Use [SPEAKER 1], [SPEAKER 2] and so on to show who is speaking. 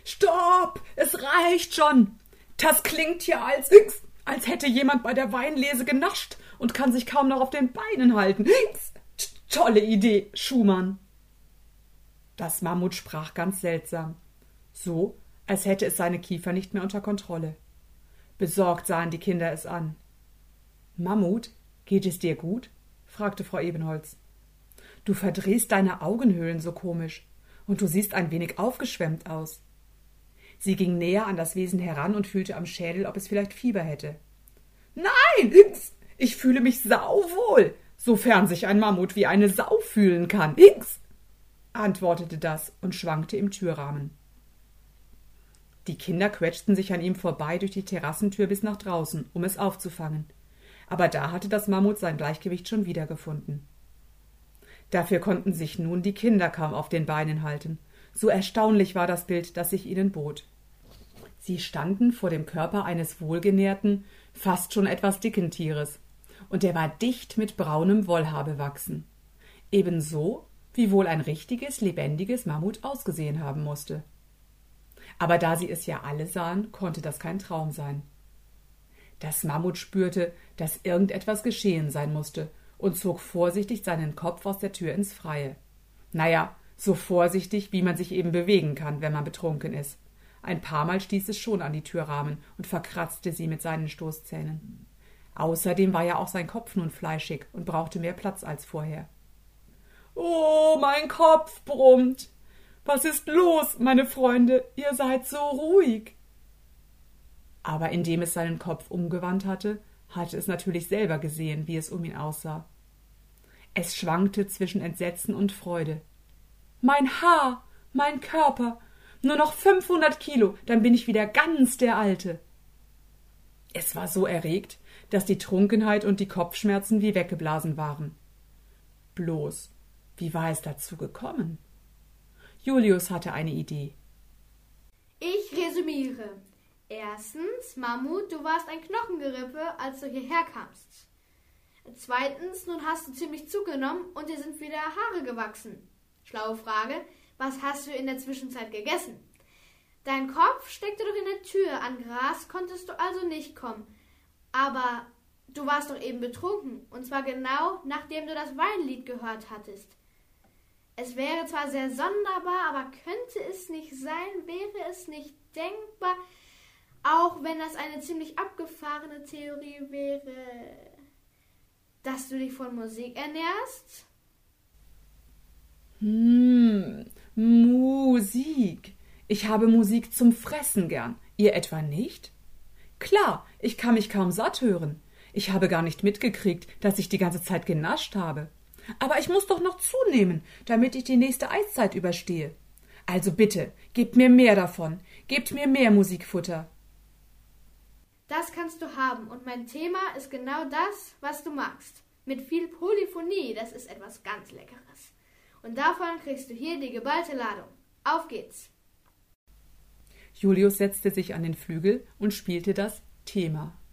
[SPEAKER 1] Stopp! Es reicht schon! Das klingt ja, als hätte jemand bei der Weinlese genascht und kann sich kaum noch auf den Beinen halten. Tolle Idee, Schumann! Das Mammut sprach ganz seltsam. So, als hätte es seine Kiefer nicht mehr unter Kontrolle. Besorgt sahen die Kinder es an. »Mammut, geht es dir gut?« fragte Frau Ebenholz. »Du verdrehst deine Augenhöhlen so komisch, und du siehst ein wenig aufgeschwemmt aus.« Sie ging näher an das Wesen heran und fühlte am Schädel, ob es vielleicht Fieber hätte. »Nein, ich fühle mich sauwohl, sofern sich ein Mammut wie eine Sau fühlen kann, antwortete das und schwankte im Türrahmen. Die Kinder quetschten sich an ihm vorbei durch die Terrassentür bis nach draußen, um es aufzufangen. Aber da hatte das Mammut sein Gleichgewicht schon wiedergefunden. Dafür konnten sich nun die Kinder kaum auf den Beinen halten. So erstaunlich war das Bild, das sich ihnen bot. Sie standen vor dem Körper eines wohlgenährten, fast schon etwas dicken Tieres, und der war dicht mit braunem Wollhaar bewachsen. Ebenso, wie wohl ein richtiges, lebendiges Mammut ausgesehen haben musste. Aber da sie es ja alle sahen, konnte das kein Traum sein. Das Mammut spürte, dass irgendetwas geschehen sein musste und zog vorsichtig seinen Kopf aus der Tür ins Freie. Naja, so vorsichtig, wie man sich eben bewegen kann, wenn man betrunken ist. Ein paar Mal stieß es schon an die Türrahmen und verkratzte sie mit seinen Stoßzähnen. Außerdem war ja auch sein Kopf nun fleischig und brauchte mehr Platz als vorher. »Oh, mein Kopf brummt! Was ist los, meine Freunde? Ihr seid so ruhig!« Aber indem es seinen Kopf umgewandt hatte es natürlich selber gesehen, wie es um ihn aussah. Es schwankte zwischen Entsetzen und Freude. »Mein Haar, mein Körper, nur noch 500 Kilo, dann bin ich wieder ganz der Alte.« Es war so erregt, dass die Trunkenheit und die Kopfschmerzen wie weggeblasen waren. Bloß, wie war es dazu gekommen? Julius hatte eine Idee.
[SPEAKER 2] Ich resümiere. Erstens, Mammut, du warst ein Knochengerippe, als du hierher kamst. Zweitens, nun hast du ziemlich zugenommen und dir sind wieder Haare gewachsen. Schlaue Frage, was hast du in der Zwischenzeit gegessen? Dein Kopf steckte doch in der Tür, an Gras konntest du also nicht kommen. Aber du warst doch eben betrunken, und zwar genau, nachdem du das Weinlied gehört hattest. Es wäre zwar sehr sonderbar, aber könnte es nicht sein, wäre es nicht denkbar, auch wenn das eine ziemlich abgefahrene Theorie wäre, dass du dich von Musik ernährst?
[SPEAKER 1] Musik. Ich habe Musik zum Fressen gern. Ihr etwa nicht? Klar, ich kann mich kaum satt hören. Ich habe gar nicht mitgekriegt, dass ich die ganze Zeit genascht habe. Aber ich muss doch noch zunehmen, damit ich die nächste Eiszeit überstehe. Also bitte, gebt mir mehr davon. Gebt mir mehr Musikfutter.
[SPEAKER 2] Das kannst du haben, und mein Thema ist genau das, was du magst. Mit viel Polyphonie, das ist etwas ganz Leckeres. Und davon kriegst du hier die geballte Ladung. Auf geht's!
[SPEAKER 1] Julius setzte sich an den Flügel und spielte das Thema.